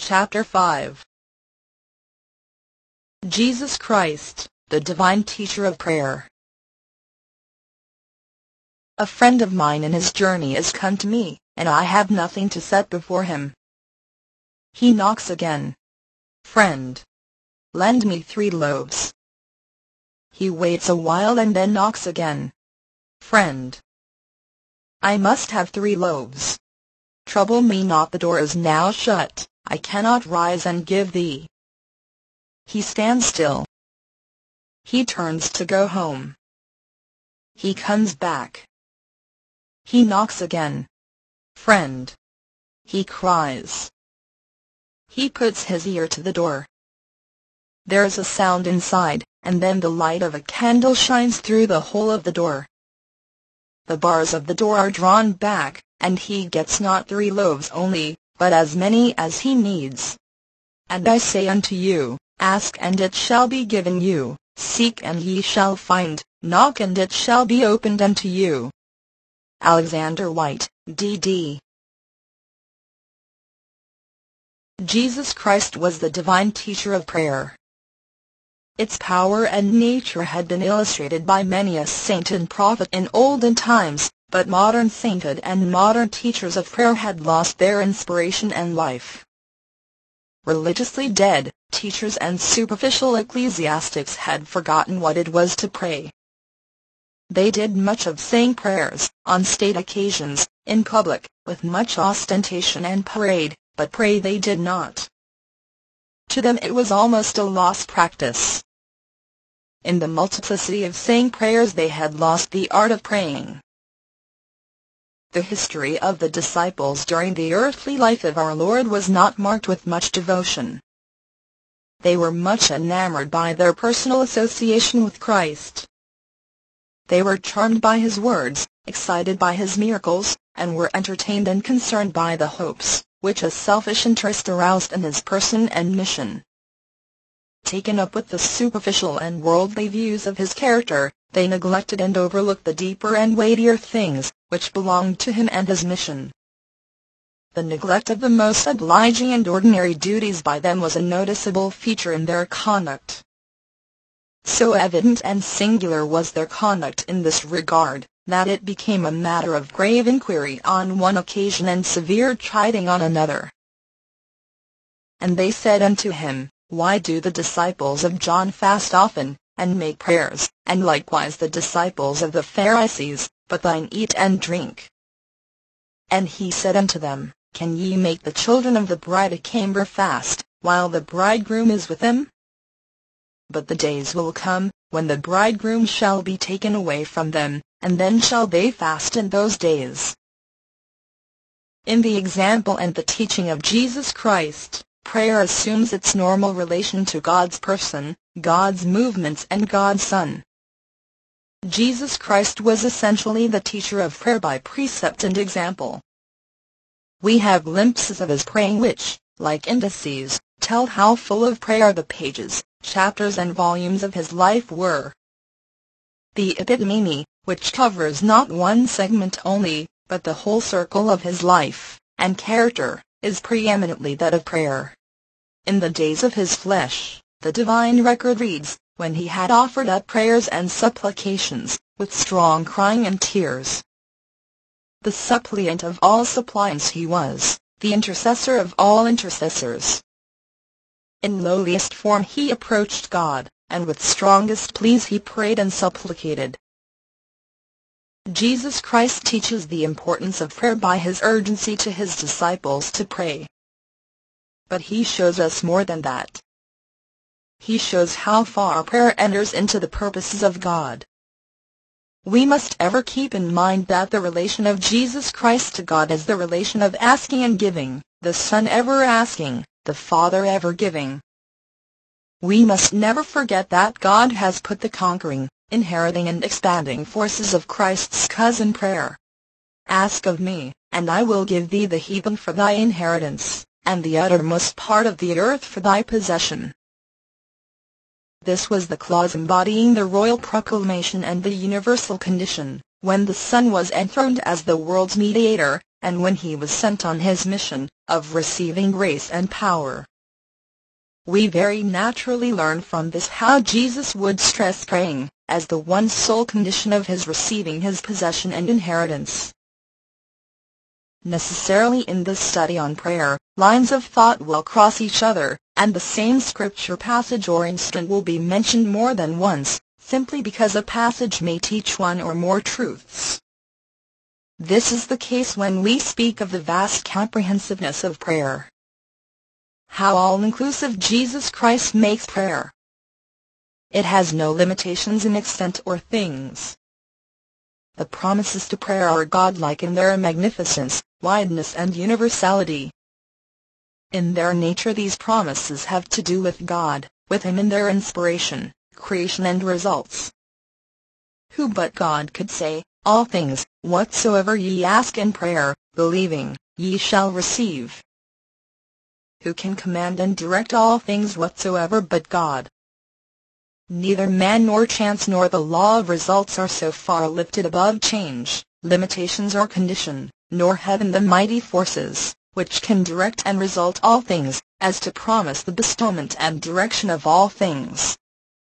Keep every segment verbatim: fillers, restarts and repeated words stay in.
Chapter five. Jesus Christ, the Divine Teacher of Prayer. A friend of mine in his journey is come to me, and I have nothing to set before him. He knocks again. Friend, lend me three loaves. He waits a while and then knocks again. Friend, I must have three loaves. Trouble me not, the door is now shut, I cannot rise and give thee. He stands still. He turns to go home. He comes back. He knocks again. Friend, he cries. He puts his ear to the door. There is a sound inside, and then the light of a candle shines through the hole of the door. The bars of the door are drawn back, and he gets not three loaves only, but as many as he needs. And I say unto you, ask and it shall be given you, seek and ye shall find, knock and it shall be opened unto you. Alexander White, D D Jesus Christ was the divine teacher of prayer. Its power and nature had been illustrated by many a saint and prophet in olden times, but modern sainthood and modern teachers of prayer had lost their inspiration and life. Religiously dead, teachers and superficial ecclesiastics had forgotten what it was to pray. They did much of saying prayers, on state occasions, in public, with much ostentation and parade, but pray they did not. To them it was almost a lost practice. In the multiplicity of saying prayers they had lost the art of praying. The history of the disciples during the earthly life of our Lord was not marked with much devotion. They were much enamored by their personal association with Christ. They were charmed by his words, excited by his miracles, and were entertained and concerned by the hopes which a selfish interest aroused in his person and mission. Taken up with the superficial and worldly views of his character, they neglected and overlooked the deeper and weightier things which belonged to him and his mission. The neglect of the most obliging and ordinary duties by them was a noticeable feature in their conduct. So evident and singular was their conduct in this regard, that it became a matter of grave inquiry on one occasion and severe chiding on another. And they said unto him, Why do the disciples of John fast often, and make prayers, and likewise the disciples of the Pharisees, but thine eat and drink? And he said unto them, Can ye make the children of the bridecamber fast, while the bridegroom is with them? But the days will come, when the bridegroom shall be taken away from them, and then shall they fast in those days. In the example and the teaching of Jesus Christ, prayer assumes its normal relation to God's person, God's movements and God's Son. Jesus Christ was essentially the teacher of prayer by precept and example. We have glimpses of his praying which, like indices, tell how full of prayer the pages, chapters and volumes of his life were. The epitome, which covers not one segment only, but the whole circle of his life and character, is preeminently that of prayer. In the days of his flesh, the divine record reads, when he had offered up prayers and supplications, with strong crying and tears. The suppliant of all suppliants he was, the intercessor of all intercessors. In lowliest form he approached God, and with strongest pleas he prayed and supplicated. Jesus Christ teaches the importance of prayer by his urgency to his disciples to pray. But he shows us more than that. He shows how far prayer enters into the purposes of God. We must ever keep in mind that the relation of Jesus Christ to God is the relation of asking and giving, the Son ever asking, the Father ever giving. We must never forget that God has put the conquering, inheriting and expanding forces of Christ's cousin prayer. Ask of me, and I will give thee the heathen for thy inheritance, and the uttermost part of the earth for thy possession. This was the clause embodying the royal proclamation and the universal condition, when the Son was enthroned as the world's mediator, and when he was sent on his mission of receiving grace and power. We very naturally learn from this how Jesus would stress praying as the one sole condition of his receiving his possession and inheritance. Necessarily in this study on prayer, lines of thought will cross each other, and the same scripture passage or incident will be mentioned more than once, simply because a passage may teach one or more truths. This is the case when we speak of the vast comprehensiveness of prayer. How all-inclusive Jesus Christ makes prayer. It has no limitations in extent or things. The promises to prayer are godlike in their magnificence, wideness and universality. In their nature these promises have to do with God, with Him in their inspiration, creation and results. Who but God could say, "All things, whatsoever ye ask in prayer, believing, ye shall receive"? Who can command and direct all things whatsoever but God? Neither man nor chance nor the law of results are so far lifted above change, limitations or condition, nor heaven the mighty forces, which can direct and result all things, as to promise the bestowment and direction of all things.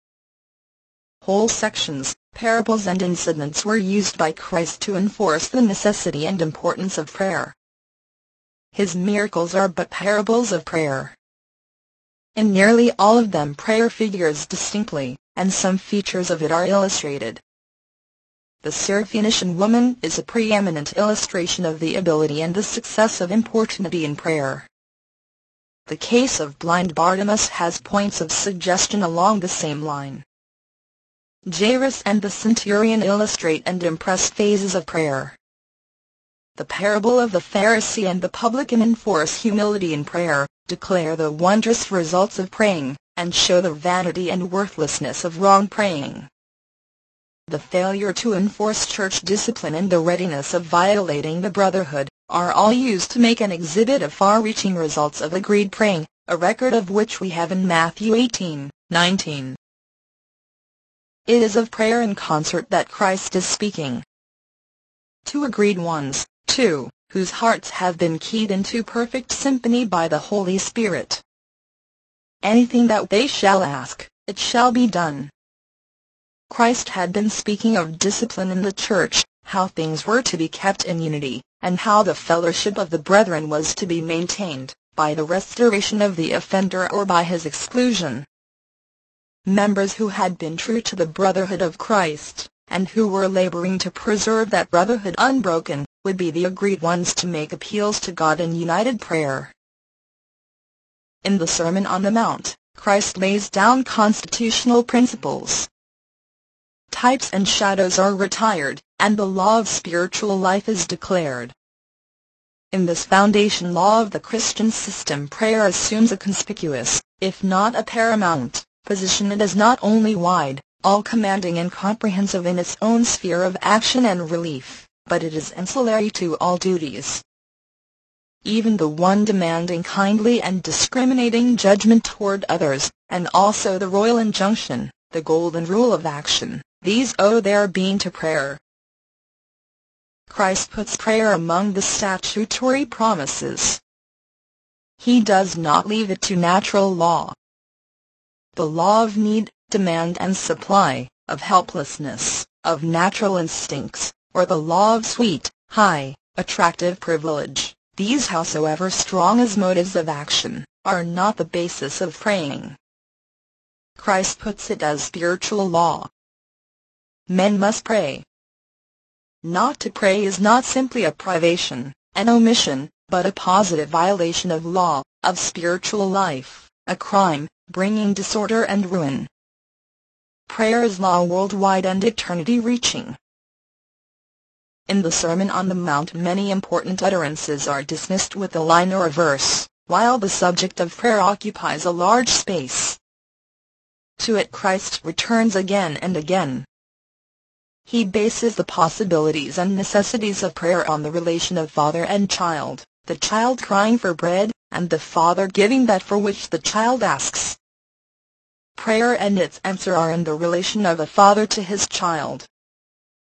Whole sections, parables and incidents were used by Christ to enforce the necessity and importance of prayer. His miracles are but parables of prayer. In nearly all of them prayer figures distinctly, and some features of it are illustrated. The Syrophoenician woman is a preeminent illustration of the ability and the success of importunity in prayer. The case of blind Bartimaeus has points of suggestion along the same line. Jairus and the centurion illustrate and impress phases of prayer. The parable of the Pharisee and the publican enforce humility in prayer, declare the wondrous results of praying, and show the vanity and worthlessness of wrong praying. The failure to enforce church discipline and the readiness of violating the brotherhood, are all used to make an exhibit of far-reaching results of agreed praying, a record of which we have in Matthew eighteen nineteen. It is of prayer in concert that Christ is speaking. Two agreed ones, two, whose hearts have been keyed into perfect symphony by the Holy Spirit. Anything that they shall ask, it shall be done. Christ had been speaking of discipline in the church, how things were to be kept in unity, and how the fellowship of the brethren was to be maintained, by the restoration of the offender or by his exclusion. Members who had been true to the brotherhood of Christ, and who were laboring to preserve that brotherhood unbroken, would be the agreed ones to make appeals to God in united prayer. In the Sermon on the Mount, Christ lays down constitutional principles. Types and shadows are retired, and the law of spiritual life is declared. In this foundation law of the Christian system, prayer assumes a conspicuous, if not a paramount, position. It is not only wide, all-commanding and comprehensive in its own sphere of action and relief, but it is ancillary to all duties. Even the one demanding kindly and discriminating judgment toward others, and also the royal injunction, the golden rule of action, these owe their being to prayer. Christ puts prayer among the statutory promises. He does not leave it to natural law. The law of need, demand and supply, of helplessness, of natural instincts, or the law of sweet, high, attractive privilege, these, howsoever strong as motives of action, are not the basis of praying. Christ puts it as spiritual law. Men must pray. Not to pray is not simply a privation, an omission, but a positive violation of law, of spiritual life, a crime, bringing disorder and ruin. Prayer is law worldwide and eternity-reaching. In the Sermon on the Mount many important utterances are dismissed with a line or a verse, while the subject of prayer occupies a large space. To it Christ returns again and again. He bases the possibilities and necessities of prayer on the relation of father and child, the child crying for bread, and the father giving that for which the child asks. Prayer and its answer are in the relation of a father to his child.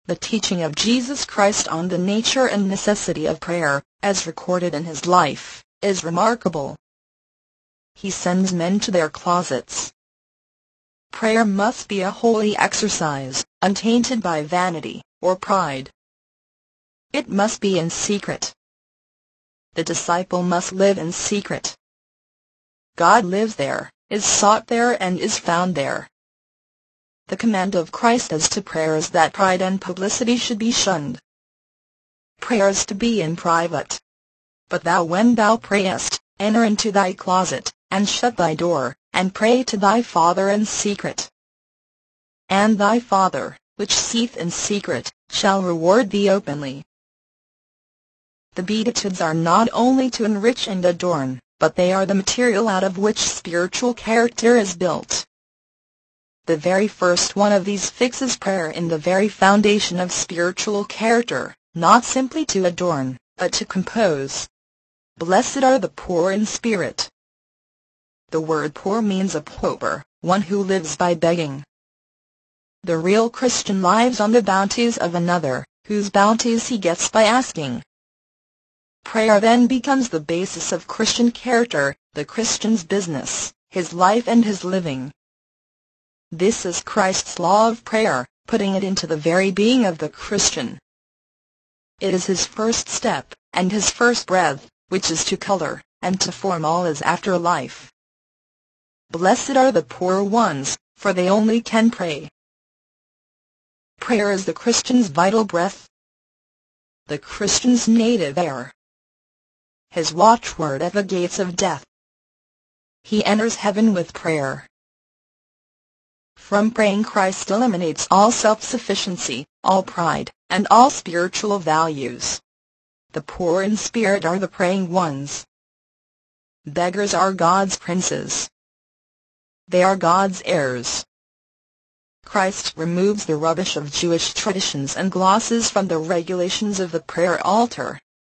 The teaching of Jesus Christ on the nature and necessity of prayer, as recorded in his life, is remarkable. He sends men to their closets. Prayer must be a holy exercise, untainted by vanity or pride. It must be in secret. The disciple must live in secret. God lives there, is sought there, and is found there. The command of Christ as to prayer is that pride and publicity should be shunned. Prayer is to be in private. But thou, when thou prayest, enter into thy closet, and shut thy door, and pray to thy Father in secret. And thy Father, which seeth in secret, shall reward thee openly. The Beatitudes are not only to enrich and adorn, but they are the material out of which spiritual character is built. The very first one of these fixes prayer in the very foundation of spiritual character, not simply to adorn, but to compose. Blessed are the poor in spirit. The word poor means a pauper, one who lives by begging. The real Christian lives on the bounties of another, whose bounties he gets by asking. Prayer then becomes the basis of Christian character, the Christian's business, his life and his living. This is Christ's law of prayer, putting it into the very being of the Christian. It is his first step, and his first breath, which is to color, and to form all his afterlife. Blessed are the poor ones, for they only can pray. Prayer is the Christian's vital breath, the Christian's native air, his watchword at the gates of death. He enters heaven with prayer. From praying Christ eliminates all self-sufficiency, all pride, and all spiritual values. The poor in spirit are the praying ones. Beggars are God's princes. They are God's heirs. Christ removes the rubbish of Jewish traditions and glosses from the regulations of the prayer altar.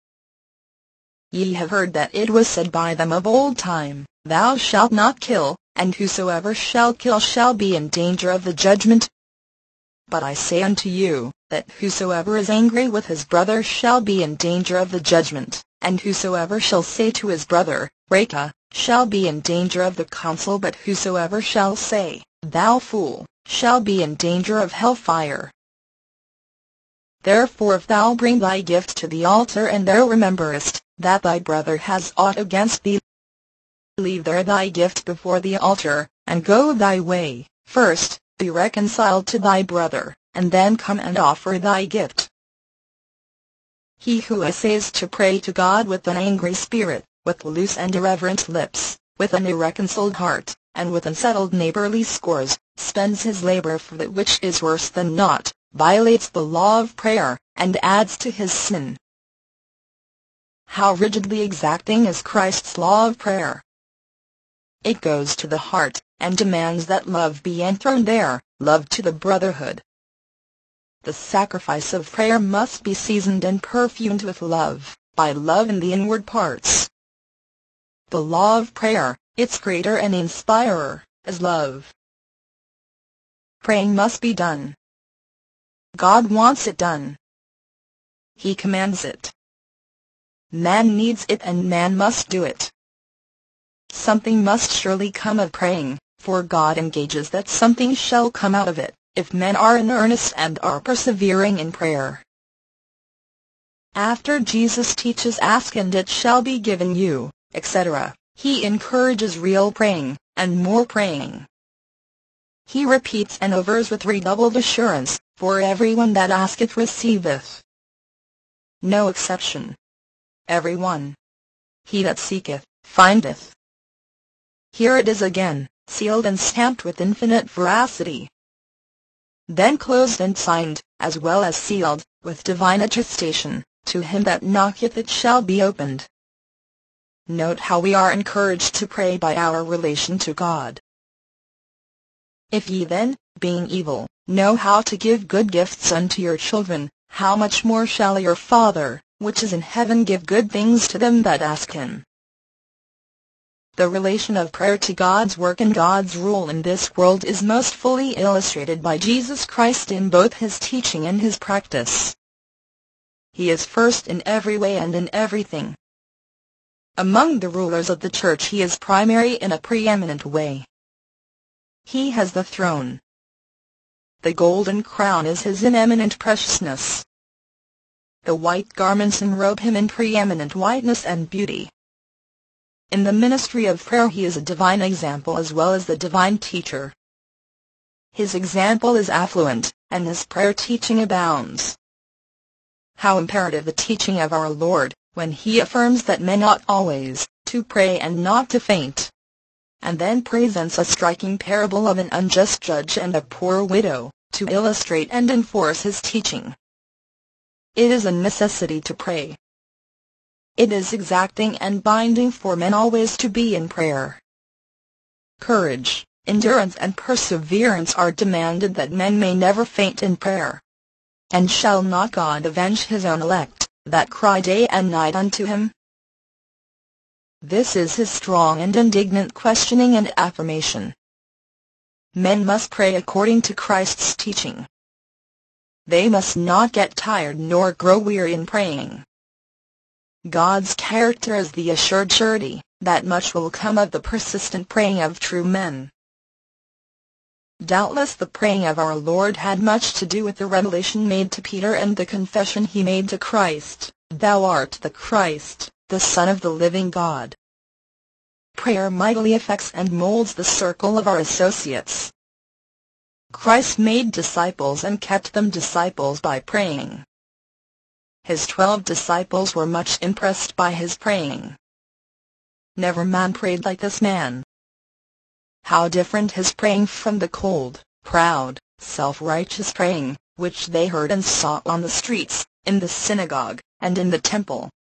Ye have heard that it was said by them of old time, Thou shalt not kill, and whosoever shall kill shall be in danger of the judgment. But I say unto you, that whosoever is angry with his brother shall be in danger of the judgment, and whosoever shall say to his brother, Raca, shall be in danger of the council, but whosoever shall say, Thou fool, shall be in danger of hell-fire. Therefore if thou bring thy gift to the altar, and there rememberest that thy brother has aught against thee, leave there thy gift before the altar, and go thy way. First, be reconciled to thy brother, and then come and offer thy gift. He who essays to pray to God with an angry spirit, with loose and irreverent lips, with an irreconciled heart, and with unsettled neighborly scores, spends his labor for that which is worse than naught, violates the law of prayer, and adds to his sin. How rigidly exacting is Christ's law of prayer! It goes to the heart, and demands that love be enthroned there, love to the brotherhood. The sacrifice of prayer must be seasoned and perfumed with love, by love in the inward parts. The law of prayer, its creator and inspirer, is love. Praying must be done. God wants it done. He commands it. Man needs it, and man must do it. Something must surely come of praying, for God engages that something shall come out of it, if men are in earnest and are persevering in prayer. After Jesus teaches ask and it shall be given you, et cetera, he encourages real praying, and more praying. He repeats and avers with redoubled assurance, for everyone that asketh receiveth. No exception. Every one. He that seeketh, findeth. Here it is again, sealed and stamped with infinite veracity. Then closed and signed, as well as sealed, with divine attestation, to him that knocketh it shall be opened. Note how we are encouraged to pray by our relation to God. If ye then, being evil, know how to give good gifts unto your children, how much more shall your Father, which is in heaven, give good things to them that ask him. The relation of prayer to God's work and God's rule in this world is most fully illustrated by Jesus Christ in both his teaching and his practice. He is first in every way and in everything. Among the rulers of the Church he is primary in a preeminent way. He has the throne. The golden crown is his in eminent preciousness. The white garments enrobe him in preeminent whiteness and beauty. In the ministry of prayer he is a divine example as well as the divine teacher. His example is affluent, and his prayer teaching abounds. How imperative the teaching of our Lord, when he affirms that men ought always to pray and not to faint, and then presents a striking parable of an unjust judge and a poor widow, to illustrate and enforce his teaching. It is a necessity to pray. It is exacting and binding for men always to be in prayer. Courage, endurance and perseverance are demanded that men may never faint in prayer. And shall not God avenge his own elect, that cry day and night unto him? This is his strong and indignant questioning and affirmation. Men must pray according to Christ's teaching. They must not get tired nor grow weary in praying. God's character is the assured surety that much will come of the persistent praying of true men. Doubtless the praying of our Lord had much to do with the revelation made to Peter and the confession he made to Christ, "Thou art the Christ, the Son of the living God." Prayer mightily affects and molds the circle of our associates. Christ made disciples and kept them disciples by praying. His twelve disciples were much impressed by his praying. Never man prayed like this man. How different his praying from the cold, proud, self-righteous praying, which they heard and saw on the streets, in the synagogue, and in the temple.